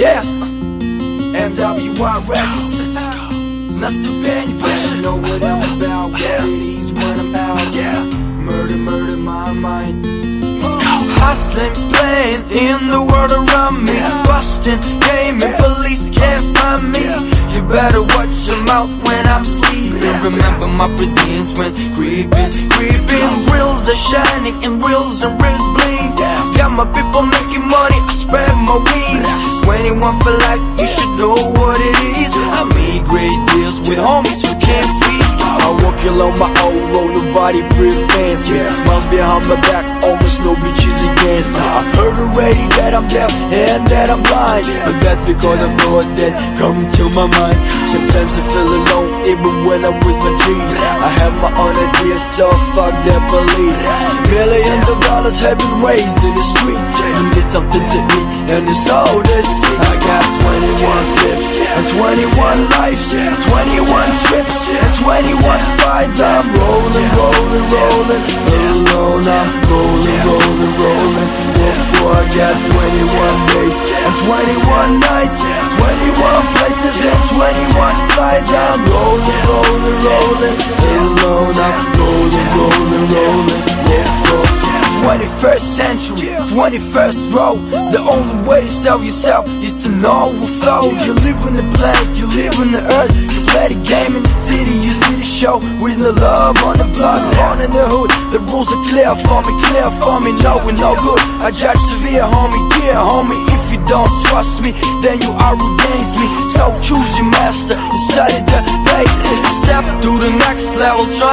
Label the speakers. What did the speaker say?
Speaker 1: Yeah, MWI Records. Наступень выше. Know what I'm about, what it is when I'm out. Yeah, murder, murder my mind. Let's go. Hustling, playing in the world around me. Busting, gaming, police can't find me. You better watch your mouth when I'm sleeping. Remember my presence when creeping. Wheels are shining and wheels bleed. Got my people making money, I spread my wings. 21 for life, you should know what it is. I made great deals with homies who can't freeze. I walk along my own road, nobody prevents me. Miles behind my back, almost no bitches against me. I heard already that I'm deaf and that I'm blind, but that's because of thoughts that come into my mind. Sometimes I feel alone, even when I'm with my G's. I have my own ideas, so fuck that police. Millions of dollars have been raised in the street. You need something to eat, and it's all this. I got 21 clips and 21 lives, 21 trips and 21 fights. I'm rolling, rolling, rolling alone. I'm rolling. Therefore I got 21 days and 21 nights, 21 places and 21 flights. I'm rolling alone. I'm rolling. Therefore 21st century, 21st row. The only way to sell yourself is to know who flow. You live on the planet, you live on the earth. You play the game in the city, you see the show. With no love on the block, born in the hood. The rules are clear for me, no we're no good. I judge severe, homie, yeah, homie. If you don't trust me, then you are against me. So choose your master and study the basics. Step to the next level,